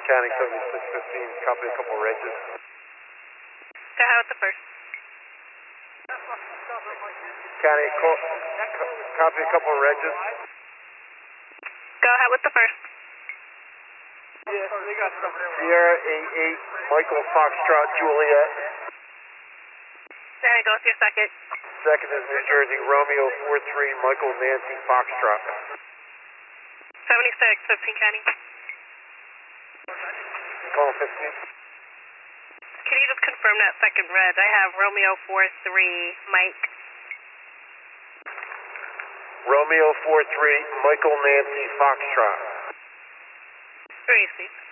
County 7615, copy a couple regs. Go ahead with the first. County, copy a couple regs. Go ahead with the first. Sierra 88, Michael Foxtrot Juliet. There you go with your second. Second is New Jersey, Romeo 43, Michael Nancy Foxtrot. 76, 15 County. Call 15. Can you just confirm that second red? I have Romeo 43, Mike. Romeo 43, Michael Nancy Foxtrot. Where is he?